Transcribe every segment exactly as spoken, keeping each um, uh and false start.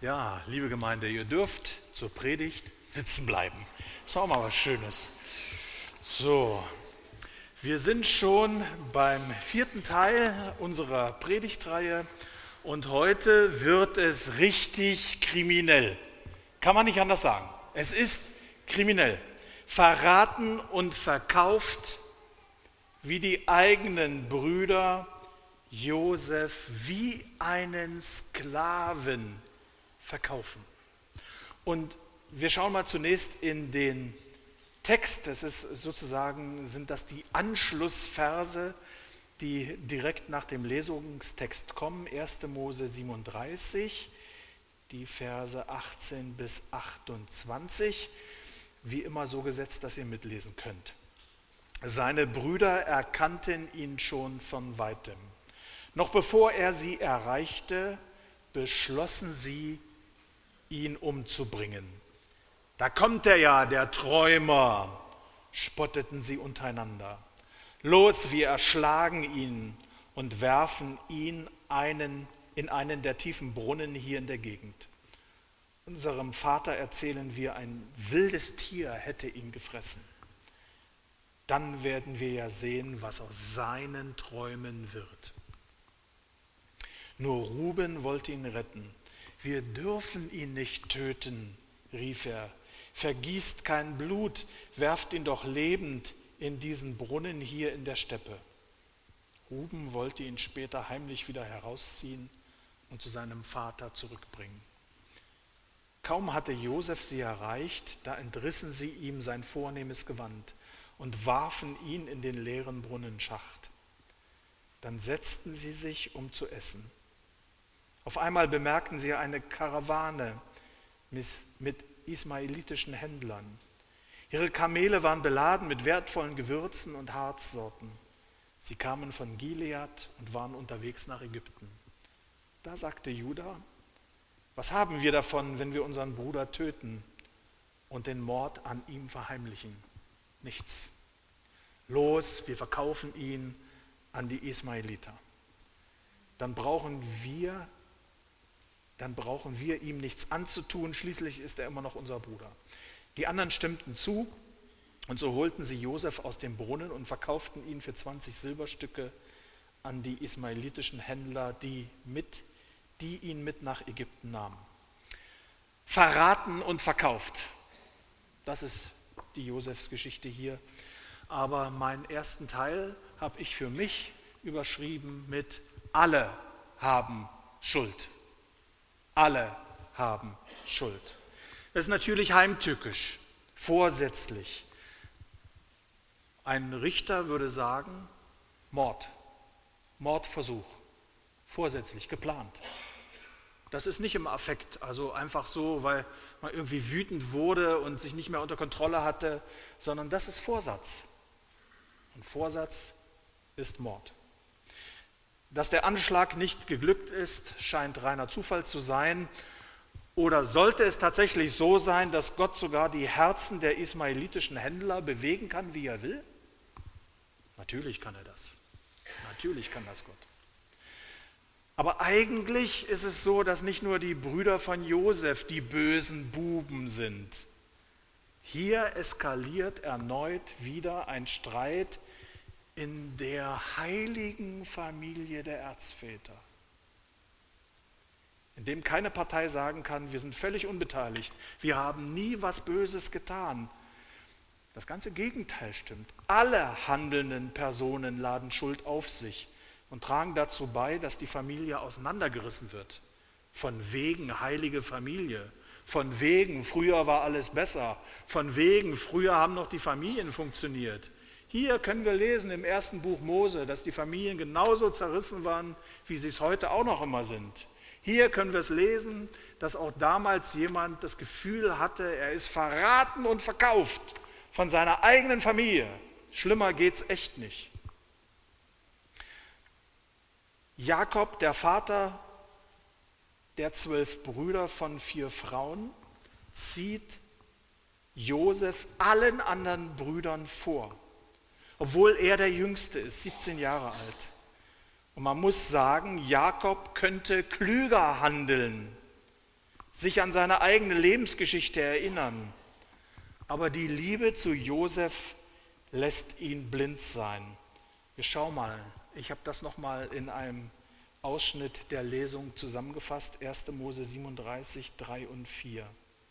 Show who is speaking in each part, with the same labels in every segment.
Speaker 1: Ja, liebe Gemeinde, ihr dürft zur Predigt sitzen bleiben. Das war auch mal was Schönes. So, wir sind schon beim vierten Teil unserer Predigtreihe und heute wird es richtig kriminell. Kann man nicht anders sagen. Es ist kriminell. Verraten und verkauft wie die eigenen Brüder Josef wie einen Sklaven verkaufen. Und wir schauen mal zunächst in den Text. Das ist sozusagen, sind das die Anschlussverse, die direkt nach dem Lesungstext kommen. erster Mose siebenunddreißig, die Verse achtzehn bis achtundzwanzig. Wie immer so gesetzt, dass ihr mitlesen könnt. Seine Brüder erkannten ihn schon von weitem. Noch bevor er sie erreichte, beschlossen sie, ihn umzubringen. Da kommt er ja, der Träumer, spotteten sie untereinander. Los, wir erschlagen ihn und werfen ihn einen, in einen der tiefen Brunnen hier in der Gegend. Unserem Vater erzählen wir, ein wildes Tier hätte ihn gefressen. Dann werden wir ja sehen, was aus seinen Träumen wird. Nur Ruben wollte ihn retten. Wir dürfen ihn nicht töten, rief er. Vergießt kein Blut, werft ihn doch lebend in diesen Brunnen hier in der Steppe. Ruben wollte ihn später heimlich wieder herausziehen und zu seinem Vater zurückbringen. Kaum hatte Josef sie erreicht, da entrissen sie ihm sein vornehmes Gewand und warfen ihn in den leeren Brunnenschacht. Dann setzten sie sich, um zu essen. Auf einmal bemerkten sie eine Karawane mit ismaelitischen Händlern. Ihre Kamele waren beladen mit wertvollen Gewürzen und Harzsorten. Sie kamen von Gilead und waren unterwegs nach Ägypten. Da sagte Juda: Was haben wir davon, wenn wir unseren Bruder töten und den Mord an ihm verheimlichen? Nichts. Los, wir verkaufen ihn an die Ismaeliter. Dann brauchen wir dann brauchen wir ihm nichts anzutun, schließlich ist er immer noch unser Bruder. Die anderen stimmten zu und so holten sie Josef aus dem Brunnen und verkauften ihn für zwanzig Silberstücke an die ismaelitischen Händler, die, mit, die ihn mit nach Ägypten nahmen. Verraten und verkauft, das ist die Josefsgeschichte hier. Aber meinen ersten Teil habe ich für mich überschrieben mit: Alle haben Schuld. Alle haben Schuld. Das ist natürlich heimtückisch, vorsätzlich. Ein Richter würde sagen, Mord, Mordversuch, vorsätzlich, geplant. Das ist nicht im Affekt, also einfach so, weil man irgendwie wütend wurde und sich nicht mehr unter Kontrolle hatte, sondern das ist Vorsatz. Und Vorsatz ist Mord. Dass der Anschlag nicht geglückt ist, scheint reiner Zufall zu sein. Oder sollte es tatsächlich so sein, dass Gott sogar die Herzen der ismaelitischen Händler bewegen kann, wie er will? Natürlich kann er das. Natürlich kann das Gott. Aber eigentlich ist es so, dass nicht nur die Brüder von Josef die bösen Buben sind. Hier eskaliert erneut wieder ein Streit in der heiligen Familie der Erzväter, in dem keine Partei sagen kann, wir sind völlig unbeteiligt, wir haben nie was Böses getan. Das ganze Gegenteil stimmt. Alle handelnden Personen laden Schuld auf sich und tragen dazu bei, dass die Familie auseinandergerissen wird. Von wegen heilige Familie, von wegen früher war alles besser, von wegen früher haben noch die Familien funktioniert. Hier können wir lesen im ersten Buch Mose, dass die Familien genauso zerrissen waren, wie sie es heute auch noch immer sind. Hier können wir es lesen, dass auch damals jemand das Gefühl hatte, er ist verraten und verkauft von seiner eigenen Familie. Schlimmer geht's echt nicht. Jakob, der Vater der zwölf Brüder von vier Frauen, zieht Josef allen anderen Brüdern vor. Obwohl er der Jüngste ist, siebzehn Jahre alt. Und man muss sagen, Jakob könnte klüger handeln. sich an seine eigene Lebensgeschichte erinnern. Aber die Liebe zu Josef lässt ihn blind sein. Wir schauen mal, ich habe das nochmal in einem Ausschnitt der Lesung zusammengefasst, erster Mose siebenunddreißig, drei und vier.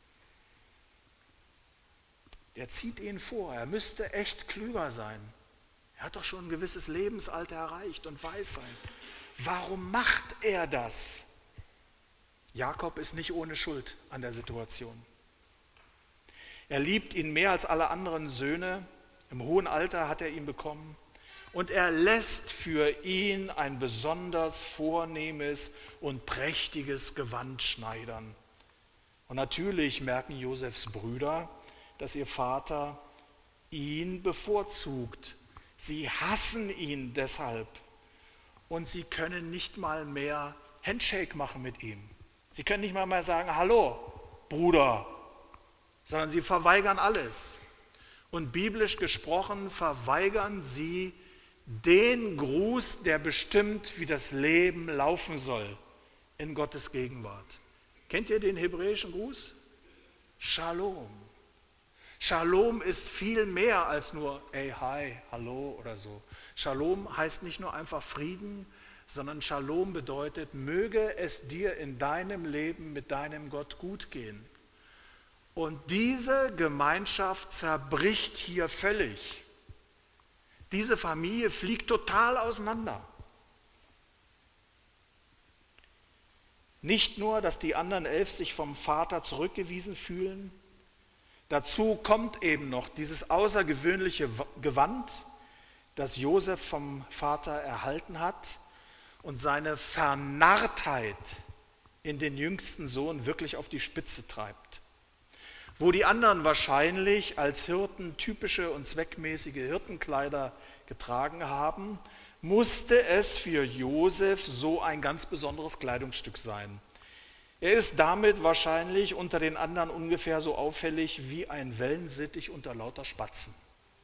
Speaker 1: Der zieht ihn vor, er müsste echt klüger sein. Er hat doch schon ein gewisses Lebensalter erreicht und Weisheit. Warum macht er das? Jakob ist nicht ohne Schuld an der Situation. Er liebt ihn mehr als alle anderen Söhne. Im hohen Alter hat er ihn bekommen. Und er lässt für ihn ein besonders vornehmes und prächtiges Gewand schneidern. Und natürlich merken Josefs Brüder, dass ihr Vater ihn bevorzugt. Sie hassen ihn deshalb. Und sie können nicht mal mehr Handshake machen mit ihm. Sie können nicht mal mehr sagen, hallo, Bruder, sondern sie verweigern alles. Und biblisch gesprochen verweigern sie den Gruß, der bestimmt, wie das Leben laufen soll in Gottes Gegenwart. Kennt ihr den hebräischen Gruß? Shalom. Shalom ist viel mehr als nur, ey, hi, hallo oder so. Shalom heißt nicht nur einfach Frieden, sondern Shalom bedeutet, möge es dir in deinem Leben mit deinem Gott gut gehen. Und diese Gemeinschaft zerbricht hier völlig. Diese Familie fliegt total auseinander. Nicht nur, dass die anderen elf sich vom Vater zurückgewiesen fühlen, dazu kommt eben noch dieses außergewöhnliche Gewand, das Josef vom Vater erhalten hat und seine Vernarrtheit in den jüngsten Sohn wirklich auf die Spitze treibt. Wo die anderen wahrscheinlich als Hirten typische und zweckmäßige Hirtenkleider getragen haben, musste es für Josef so ein ganz besonderes Kleidungsstück sein. Er ist damit wahrscheinlich unter den anderen ungefähr so auffällig wie ein Wellensittich unter lauter Spatzen.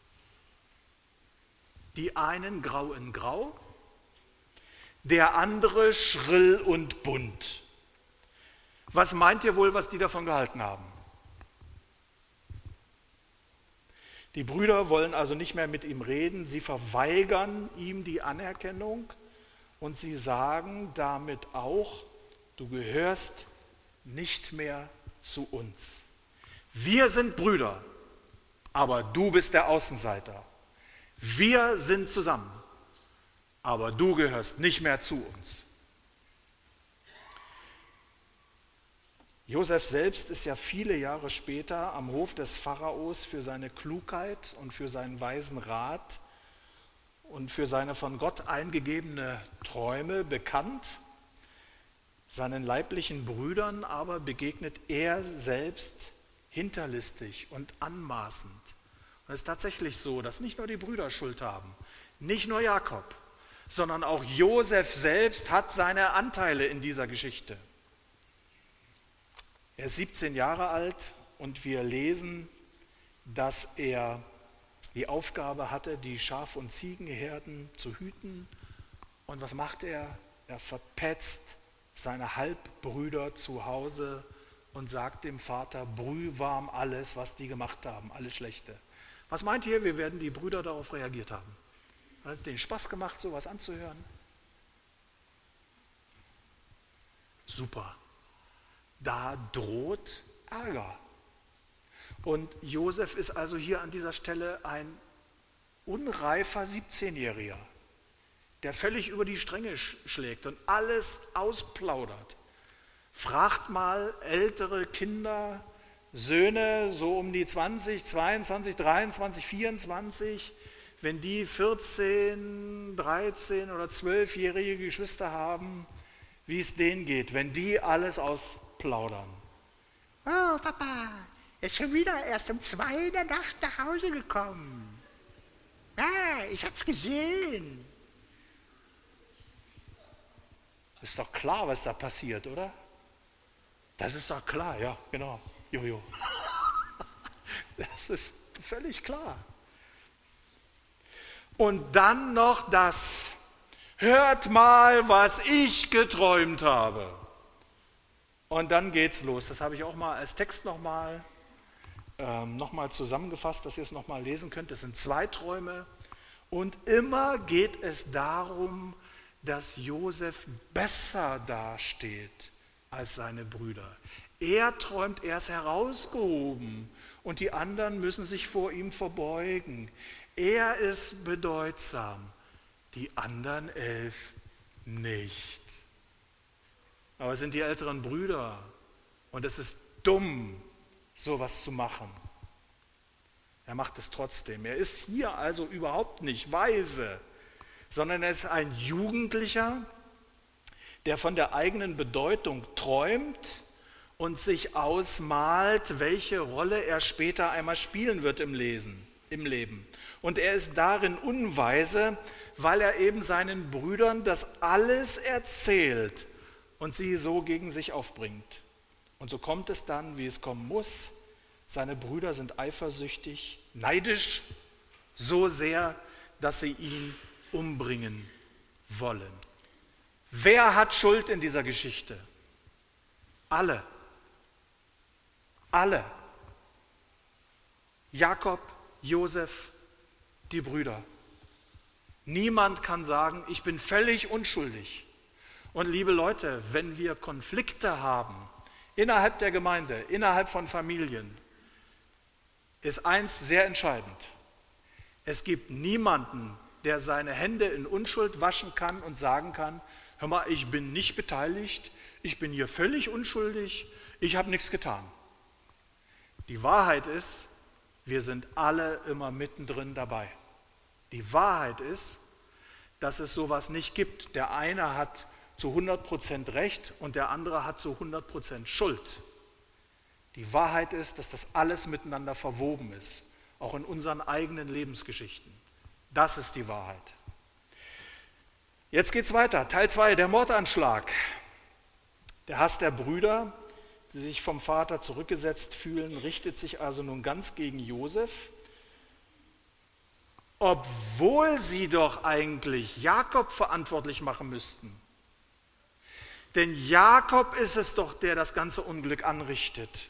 Speaker 1: Die einen grau in grau, der andere schrill und bunt. Was meint ihr wohl, was die davon gehalten haben? Die Brüder wollen also nicht mehr mit ihm reden, sie verweigern ihm die Anerkennung und sie sagen damit auch, du gehörst nicht mehr zu uns. Wir sind Brüder, aber du bist der Außenseiter. Wir sind zusammen, aber du gehörst nicht mehr zu uns. Josef selbst ist ja viele Jahre später am Hof des Pharaos für seine Klugheit und für seinen weisen Rat und für seine von Gott eingegebene Träume bekannt. Seinen leiblichen Brüdern aber begegnet er selbst hinterlistig und anmaßend. Und es ist tatsächlich so, dass nicht nur die Brüder Schuld haben, nicht nur Jakob, sondern auch Josef selbst hat seine Anteile in dieser Geschichte. Er ist siebzehn Jahre alt und wir lesen, dass er die Aufgabe hatte, die Schaf- und Ziegenherden zu hüten. Und was macht er? Er verpetzt seine Halbbrüder zu Hause und sagt dem Vater brühwarm alles, was die gemacht haben, alles Schlechte. Was meint ihr, wie werden die Brüder darauf reagiert haben? Hat es denen Spaß gemacht, sowas anzuhören? Super. Da droht Ärger. Und Josef ist also hier an dieser Stelle ein unreifer siebzehnjähriger, der völlig über die Stränge schlägt und alles ausplaudert. Fragt mal ältere Kinder, Söhne, so um die zwanzig, zweiundzwanzig, dreiundzwanzig, vierundzwanzig, wenn die vierzehn, dreizehn oder zwölfjährige Geschwister haben, wie es denen geht, wenn die alles ausplaudern.
Speaker 2: Oh, Papa, ist schon wieder erst um zwei in der Nacht nach Hause gekommen. Ja, ich hab's gesehen.
Speaker 1: Ist doch klar, was da passiert, oder? Das ist doch klar, ja, genau. Jojo. Das ist völlig klar. Und dann noch das. Hört mal, was ich geträumt habe. Und dann geht's los. Das habe ich auch mal als Text nochmal ähm, noch mal zusammengefasst, dass ihr es nochmal lesen könnt. Das sind zwei Träume. Und immer geht es darum, dass Josef besser dasteht als seine Brüder. Er träumt, er ist herausgehoben und die anderen müssen sich vor ihm verbeugen. Er ist bedeutsam, die anderen elf nicht. Aber es sind die älteren Brüder und es ist dumm, sowas zu machen. Er macht es trotzdem. Er ist hier also überhaupt nicht weise, sondern er ist ein Jugendlicher, der von der eigenen Bedeutung träumt und sich ausmalt, welche Rolle er später einmal spielen wird im Lesen, im Leben. Und er ist darin unweise, weil er eben seinen Brüdern das alles erzählt und sie so gegen sich aufbringt. Und so kommt es dann, wie es kommen muss. Seine Brüder sind eifersüchtig, neidisch, so sehr, dass sie ihn umbringen wollen. Wer hat Schuld in dieser Geschichte? Alle. Alle. Jakob, Josef, die Brüder. Niemand kann sagen, ich bin völlig unschuldig. Und liebe Leute, wenn wir Konflikte haben, innerhalb der Gemeinde, innerhalb von Familien, ist eins sehr entscheidend. Es gibt niemanden, der seine Hände in Unschuld waschen kann und sagen kann, hör mal, ich bin nicht beteiligt, ich bin hier völlig unschuldig, ich habe nichts getan. Die Wahrheit ist, wir sind alle immer mittendrin dabei. Die Wahrheit ist, dass es sowas nicht gibt. Der eine hat zu hundert Prozent Recht und der andere hat zu hundert Prozent Schuld. Die Wahrheit ist, dass das alles miteinander verwoben ist, auch in unseren eigenen Lebensgeschichten. Das ist die Wahrheit. Jetzt geht's weiter. Teil zwei, der Mordanschlag. Der Hass der Brüder, die sich vom Vater zurückgesetzt fühlen, richtet sich also nun ganz gegen Josef, obwohl sie doch eigentlich Jakob verantwortlich machen müssten. Denn Jakob ist es doch, der das ganze Unglück anrichtet.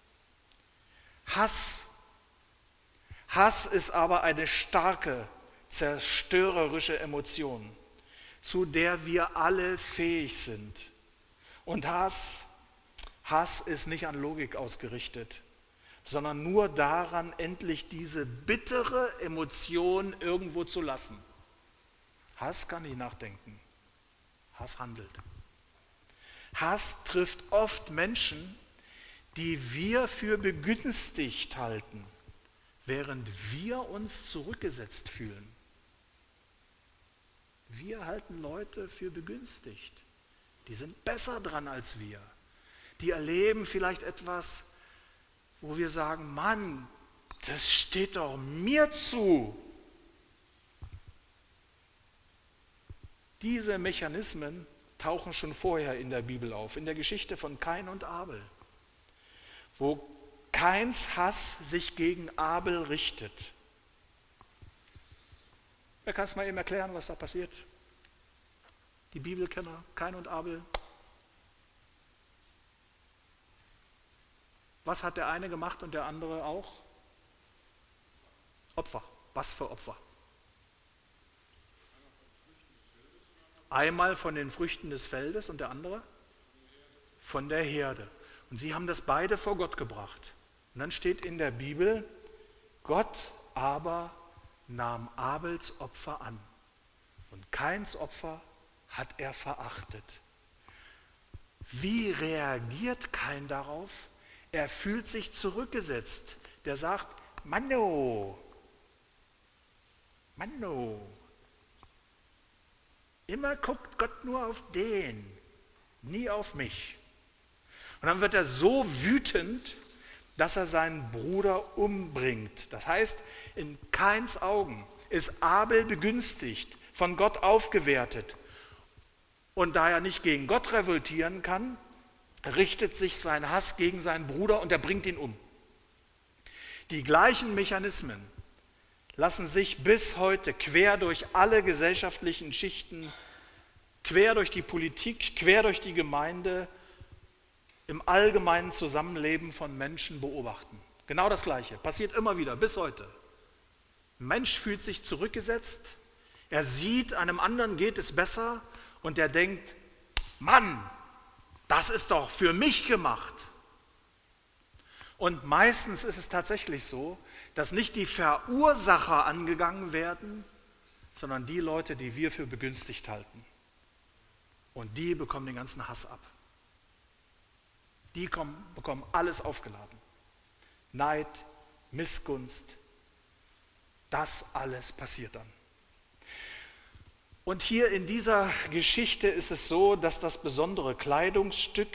Speaker 1: Hass. Hass ist aber eine starke, zerstörerische Emotion, zu der wir alle fähig sind. Und Hass, Hass ist nicht an Logik ausgerichtet, sondern nur daran, endlich diese bittere Emotion irgendwo zu lassen. Hass kann nicht nachdenken. Hass handelt. Hass trifft oft Menschen, die wir für begünstigt halten, während wir uns zurückgesetzt fühlen. Wir halten Leute für begünstigt. Die sind besser dran als wir. Die erleben vielleicht etwas, wo wir sagen, Mann, das steht doch mir zu. Diese Mechanismen tauchen schon vorher in der Bibel auf, in der Geschichte von Kain und Abel, wo Kains Hass sich gegen Abel richtet. Wer kann es mal eben erklären, was da passiert? Die Bibelkenner, Kain und Abel. Was hat der eine gemacht und der andere auch? Opfer. Was für Opfer? Einmal von den Früchten des Feldes und der andere? Von der Herde. Und sie haben das beide vor Gott gebracht. Und dann steht in der Bibel, Gott aber nahm Abels Opfer an und Kains Opfer hat er verachtet. Wie reagiert Kain darauf? Er fühlt sich zurückgesetzt. Der sagt, Manno, Manno, immer guckt Gott nur auf den, nie auf mich. Und dann wird er so wütend, dass er seinen Bruder umbringt. Das heißt, in Kains Augen ist Abel begünstigt, von Gott aufgewertet. Und da er nicht gegen Gott revoltieren kann, richtet sich sein Hass gegen seinen Bruder und er bringt ihn um. Die gleichen Mechanismen lassen sich bis heute quer durch alle gesellschaftlichen Schichten, quer durch die Politik, quer durch die Gemeinde im allgemeinen Zusammenleben von Menschen beobachten. Genau das Gleiche, passiert immer wieder, bis heute. Ein Mensch fühlt sich zurückgesetzt, er sieht, einem anderen geht es besser und er denkt, Mann, das ist doch für mich gemacht. Und meistens ist es tatsächlich so, dass nicht die Verursacher angegangen werden, sondern die Leute, die wir für begünstigt halten. Und die bekommen den ganzen Hass ab. Die kommen, bekommen alles aufgeladen. Neid, Missgunst, das alles passiert dann. Und hier in dieser Geschichte ist es so, dass das besondere Kleidungsstück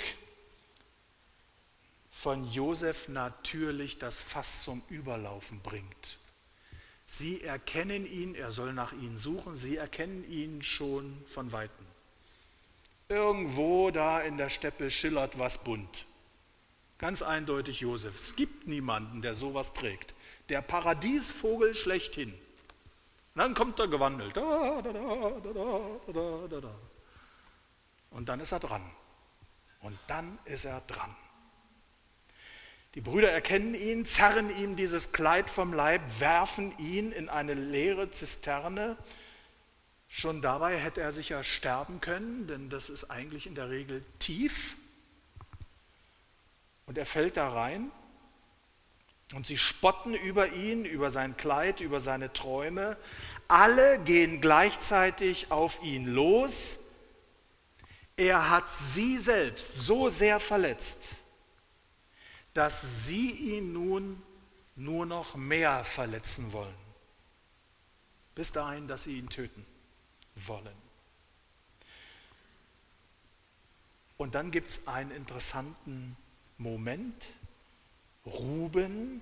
Speaker 1: von Josef natürlich das Fass zum Überlaufen bringt. Sie erkennen ihn, er soll nach ihnen suchen, sie erkennen ihn schon von Weitem. Irgendwo da in der Steppe schillert was bunt. Ganz eindeutig Josef. Es gibt niemanden, der sowas trägt. Der Paradiesvogel schlechthin. Und dann kommt er gewandelt. Da, da, da, da, da, da, da. Und dann ist er dran. Und dann ist er dran. Die Brüder erkennen ihn, zerren ihm dieses Kleid vom Leib, werfen ihn in eine leere Zisterne. Schon dabei hätte er sicher sterben können, denn das ist eigentlich in der Regel tief. Und er fällt da rein und sie spotten über ihn, über sein Kleid, über seine Träume. Alle gehen gleichzeitig auf ihn los. Er hat sie selbst so sehr verletzt, dass sie ihn nun nur noch mehr verletzen wollen. Bis dahin, dass sie ihn töten wollen. Und dann gibt es einen interessanten Moment. Ruben,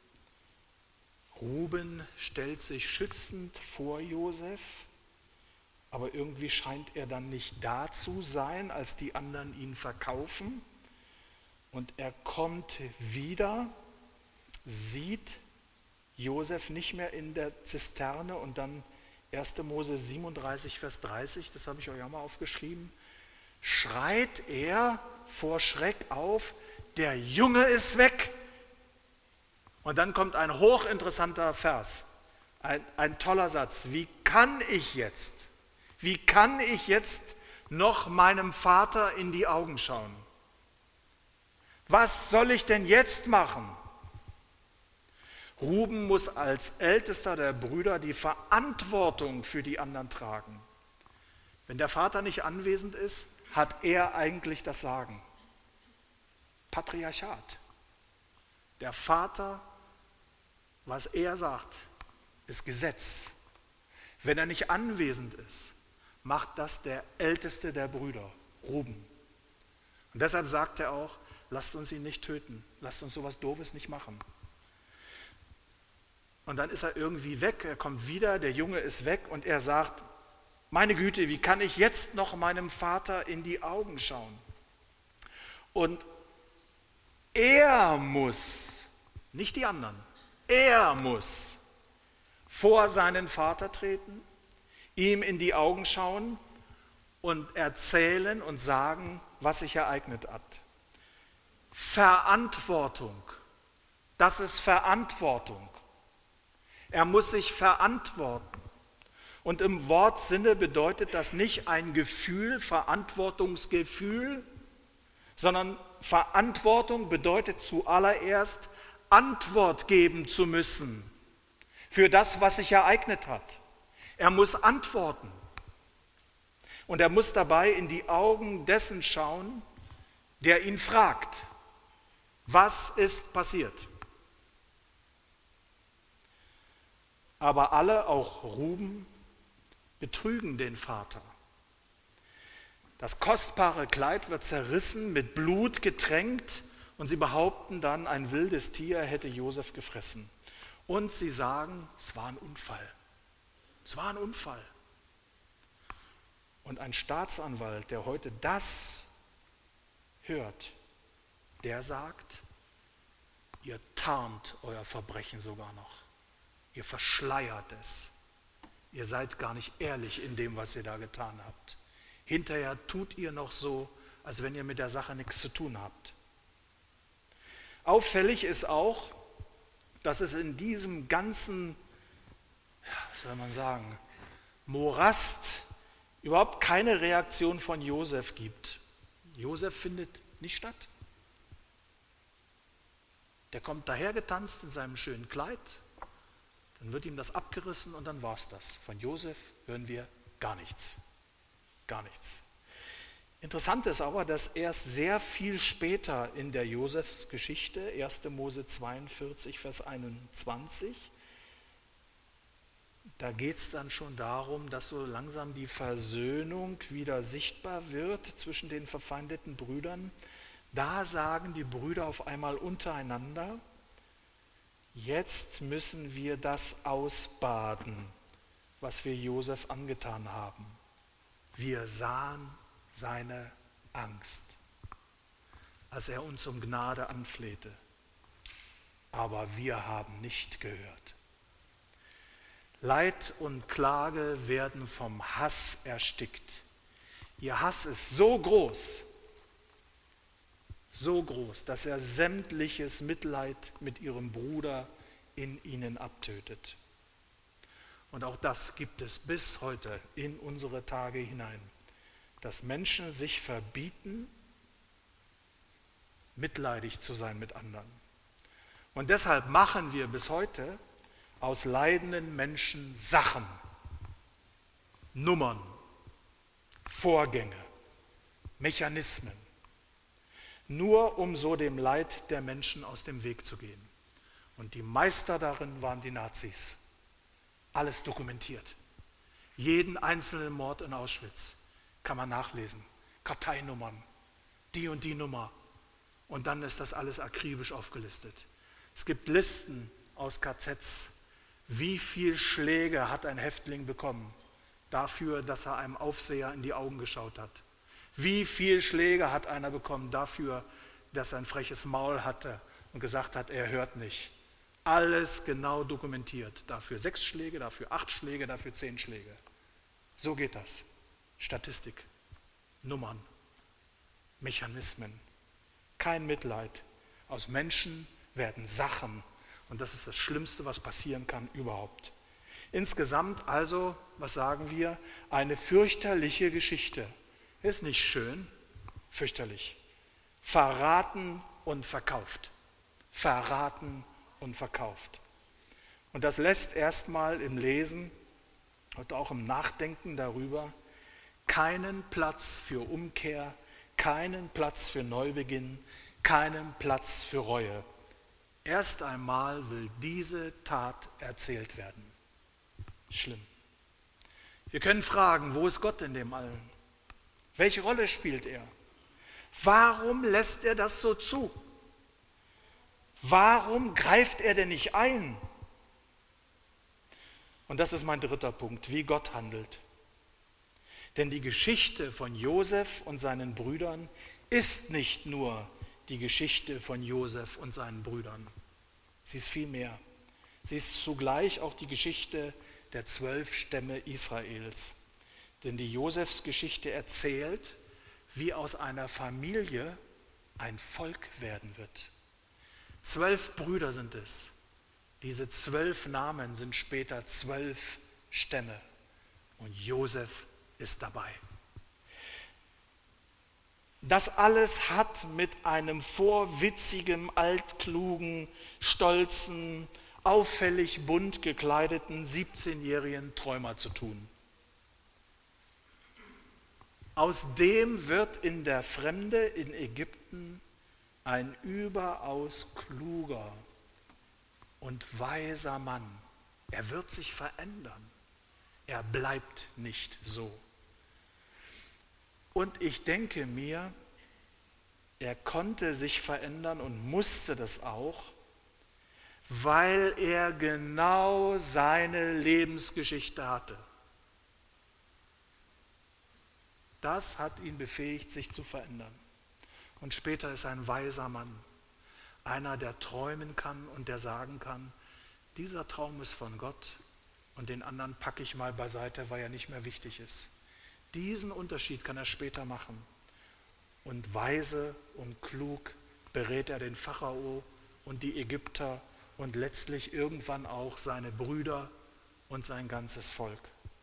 Speaker 1: Ruben stellt sich schützend vor Josef, aber irgendwie scheint er dann nicht da zu sein, als die anderen ihn verkaufen. Und er kommt wieder, sieht Josef nicht mehr in der Zisterne und dann erster Mose siebenunddreißig, Vers dreißig, das habe ich euch auch mal aufgeschrieben, schreit er vor Schreck auf, der Junge ist weg. Und dann kommt ein hochinteressanter Vers, ein, ein toller Satz. Wie kann ich jetzt, wie kann ich jetzt noch meinem Vater in die Augen schauen? Was soll ich denn jetzt machen? Ruben muss als ältester der Brüder die Verantwortung für die anderen tragen. Wenn der Vater nicht anwesend ist, hat er eigentlich das Sagen. Patriarchat. Der Vater, was er sagt, ist Gesetz. Wenn er nicht anwesend ist, macht das der älteste der Brüder, Ruben. Und deshalb sagt er auch, lasst uns ihn nicht töten, lasst uns sowas Doofes nicht machen. Und dann ist er irgendwie weg, er kommt wieder, der Junge ist weg und er sagt, meine Güte, wie kann ich jetzt noch meinem Vater in die Augen schauen? Und er muss, nicht die anderen, er muss vor seinen Vater treten, ihm in die Augen schauen und erzählen und sagen, was sich ereignet hat. Verantwortung, das ist Verantwortung. Er muss sich verantworten. Und im Wortsinne bedeutet das nicht ein Gefühl, Verantwortungsgefühl, sondern Verantwortung bedeutet zuallererst Antwort geben zu müssen für das, was sich ereignet hat. Er muss antworten. Und er muss dabei in die Augen dessen schauen, der ihn fragt, was ist passiert? Aber alle, auch Ruben, betrügen den Vater. Das kostbare Kleid wird zerrissen, mit Blut getränkt und sie behaupten dann, ein wildes Tier hätte Josef gefressen. Und sie sagen, es war ein Unfall. Es war ein Unfall. Und ein Staatsanwalt, der heute das hört, der sagt, ihr tarnt euer Verbrechen sogar noch. Ihr verschleiert es. Ihr seid gar nicht ehrlich in dem, was ihr da getan habt. Hinterher tut ihr noch so, als wenn ihr mit der Sache nichts zu tun habt. Auffällig ist auch, dass es in diesem ganzen, ja, was soll man sagen, Morast überhaupt keine Reaktion von Josef gibt. Josef findet nicht statt. Der kommt dahergetanzt in seinem schönen Kleid, dann wird ihm das abgerissen und dann war es das. Von Josef hören wir gar nichts. Gar nichts. Interessant ist aber, dass erst sehr viel später in der Josefsgeschichte, erster Mose zweiundvierzig, Vers einundzwanzig, da geht es dann schon darum, dass so langsam die Versöhnung wieder sichtbar wird zwischen den verfeindeten Brüdern. Da sagen die Brüder auf einmal untereinander, jetzt müssen wir das ausbaden, was wir Josef angetan haben. Wir sahen seine Angst, als er uns um Gnade anflehte. Aber wir haben nicht gehört. Leid und Klage werden vom Hass erstickt. Ihr Hass ist so groß, so groß, dass er sämtliches Mitleid mit ihrem Bruder in ihnen abtötet. Und auch das gibt es bis heute in unsere Tage hinein, dass Menschen sich verbieten, mitleidig zu sein mit anderen. Und deshalb machen wir bis heute aus leidenden Menschen Sachen, Nummern, Vorgänge, Mechanismen, nur um so dem Leid der Menschen aus dem Weg zu gehen. Und die Meister darin waren die Nazis. Alles dokumentiert. Jeden einzelnen Mord in Auschwitz kann man nachlesen. Karteinummern, die und die Nummer. Und dann ist das alles akribisch aufgelistet. Es gibt Listen aus K Zs. Wie viel Schläge hat ein Häftling bekommen dafür, dass er einem Aufseher in die Augen geschaut hat? Wie viel Schläge hat einer bekommen dafür, dass er ein freches Maul hatte und gesagt hat, er hört nicht? Alles genau dokumentiert. Dafür sechs Schläge, dafür acht Schläge, dafür zehn Schläge. So geht das. Statistik, Nummern, Mechanismen. Kein Mitleid. Aus Menschen werden Sachen. Und das ist das Schlimmste, was passieren kann überhaupt. Insgesamt also, was sagen wir? Eine fürchterliche Geschichte. Ist nicht schön, fürchterlich. Verraten und verkauft. Verraten und verkauft. Und das lässt erstmal im Lesen und auch im Nachdenken darüber keinen Platz für Umkehr, keinen Platz für Neubeginn, keinen Platz für Reue. Erst einmal will diese Tat erzählt werden. Schlimm. Wir können fragen, wo ist Gott in dem allen? Welche Rolle spielt er? Warum lässt er das so zu? Warum greift er denn nicht ein? Und das ist mein dritter Punkt, wie Gott handelt. Denn die Geschichte von Josef und seinen Brüdern ist nicht nur die Geschichte von Josef und seinen Brüdern. Sie ist viel mehr. Sie ist zugleich auch die Geschichte der zwölf Stämme Israels. Denn die Josefsgeschichte erzählt, wie aus einer Familie ein Volk werden wird. Zwölf Brüder sind es. Diese zwölf Namen sind später zwölf Stämme. Und Josef ist dabei. Das alles hat mit einem vorwitzigen, altklugen, stolzen, auffällig bunt gekleideten siebzehnjährigen Träumer zu tun. Aus dem wird in der Fremde in Ägypten ein überaus kluger und weiser Mann. Er wird sich verändern. Er bleibt nicht so. Und ich denke mir, er konnte sich verändern und musste das auch, weil er genau seine Lebensgeschichte hatte. Das hat ihn befähigt, sich zu verändern. Und später ist er ein weiser Mann, einer, der träumen kann und der sagen kann, dieser Traum ist von Gott und den anderen packe ich mal beiseite, weil er nicht mehr wichtig ist. Diesen Unterschied kann er später machen. Und weise und klug berät er den Pharao und die Ägypter und letztlich irgendwann auch seine Brüder und sein ganzes Volk.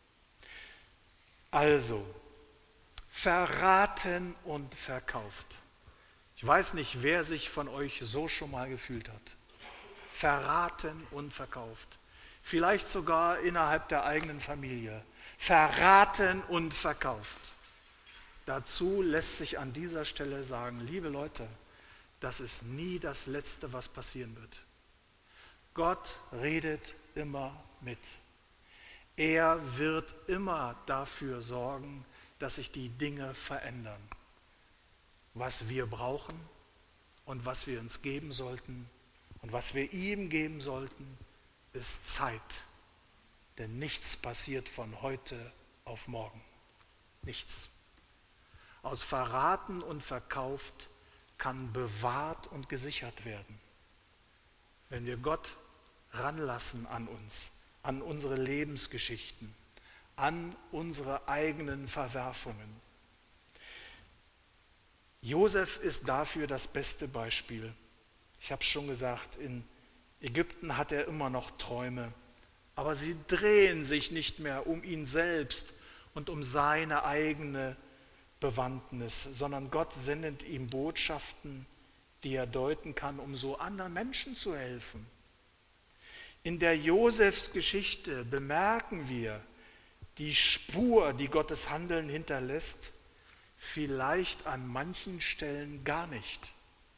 Speaker 1: Also, verraten und verkauft. Ich weiß nicht, wer sich von euch so schon mal gefühlt hat. Verraten und verkauft. Vielleicht sogar innerhalb der eigenen Familie. Verraten und verkauft. Dazu lässt sich an dieser Stelle sagen, liebe Leute, das ist nie das Letzte, was passieren wird. Gott redet immer mit. Er wird immer dafür sorgen, dass sich die Dinge verändern. Was wir brauchen und was wir uns geben sollten und was wir ihm geben sollten, ist Zeit. Denn nichts passiert von heute auf morgen. Nichts. Aus verraten und verkauft kann bewahrt und gesichert werden. Wenn wir Gott ranlassen an uns, an unsere Lebensgeschichten, an unsere eigenen Verwerfungen. Josef ist dafür das beste Beispiel. Ich habe es schon gesagt, in Ägypten hat er immer noch Träume, aber sie drehen sich nicht mehr um ihn selbst und um seine eigene Bewandtnis, sondern Gott sendet ihm Botschaften, die er deuten kann, um so anderen Menschen zu helfen. In der Josefs Geschichte bemerken wir die Spur, die Gottes Handeln hinterlässt, vielleicht an manchen Stellen gar nicht.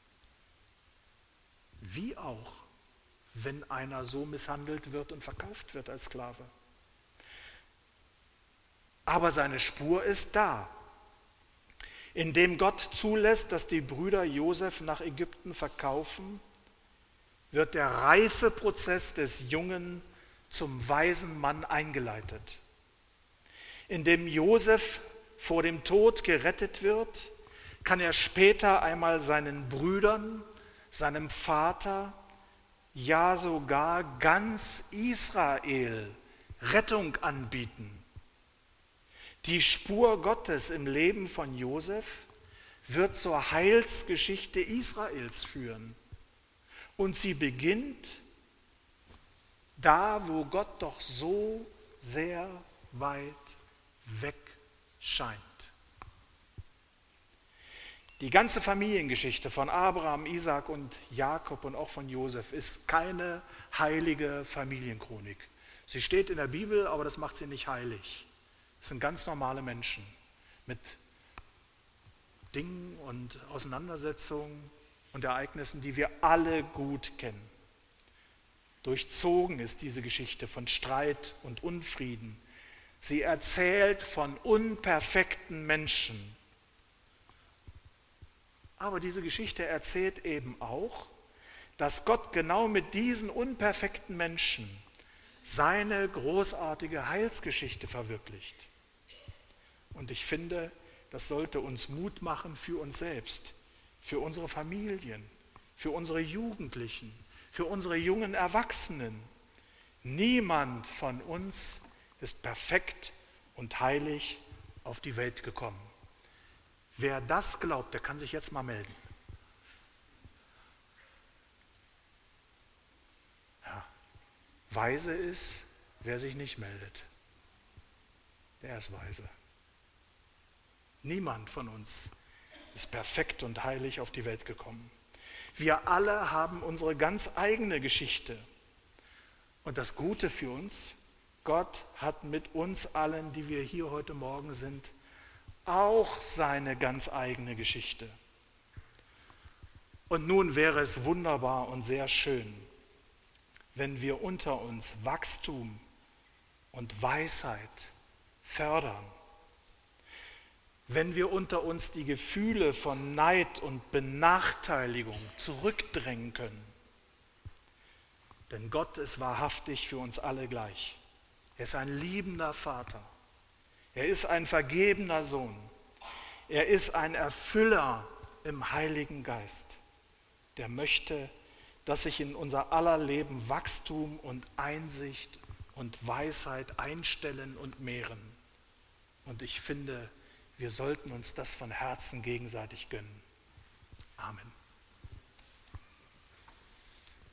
Speaker 1: Wie auch, wenn einer so misshandelt wird und verkauft wird als Sklave. Aber seine Spur ist da. Indem Gott zulässt, dass die Brüder Josef nach Ägypten verkaufen, wird der Reifeprozess des Jungen zum weisen Mann eingeleitet. Indem Josef vor dem Tod gerettet wird, kann er später einmal seinen Brüdern, seinem Vater, ja sogar ganz Israel Rettung anbieten. Die Spur Gottes im Leben von Josef wird zur Heilsgeschichte Israels führen. Und sie beginnt da, wo Gott doch so sehr weit weg scheint. Die ganze Familiengeschichte von Abraham, Isaak und Jakob und auch von Josef ist keine heilige Familienchronik. Sie steht in der Bibel, aber das macht sie nicht heilig. Es sind ganz normale Menschen mit Dingen und Auseinandersetzungen und Ereignissen, die wir alle gut kennen. Durchzogen ist diese Geschichte von Streit und Unfrieden. Sie erzählt von unperfekten Menschen. Aber diese Geschichte erzählt eben auch, dass Gott genau mit diesen unperfekten Menschen seine großartige Heilsgeschichte verwirklicht. Und ich finde, das sollte uns Mut machen für uns selbst, für unsere Familien, für unsere Jugendlichen, für unsere jungen Erwachsenen. Niemand von uns ist perfekt und heilig auf die Welt gekommen. Wer das glaubt, der kann sich jetzt mal melden. Ja. Weise ist, wer sich nicht meldet. Der ist weise. Niemand von uns ist perfekt und heilig auf die Welt gekommen. Wir alle haben unsere ganz eigene Geschichte. Und das Gute für uns, Gott hat mit uns allen, die wir hier heute Morgen sind, auch seine ganz eigene Geschichte. Und nun wäre es wunderbar und sehr schön, wenn wir unter uns Wachstum und Weisheit fördern. Wenn wir unter uns die Gefühle von Neid und Benachteiligung zurückdrängen können. Denn Gott ist wahrhaftig für uns alle gleich. Er ist ein liebender Vater. Er ist ein vergebener Sohn. Er ist ein Erfüller im Heiligen Geist. Der möchte, dass sich in unser aller Leben Wachstum und Einsicht und Weisheit einstellen und mehren. Und ich finde, wir sollten uns das von Herzen gegenseitig gönnen. Amen.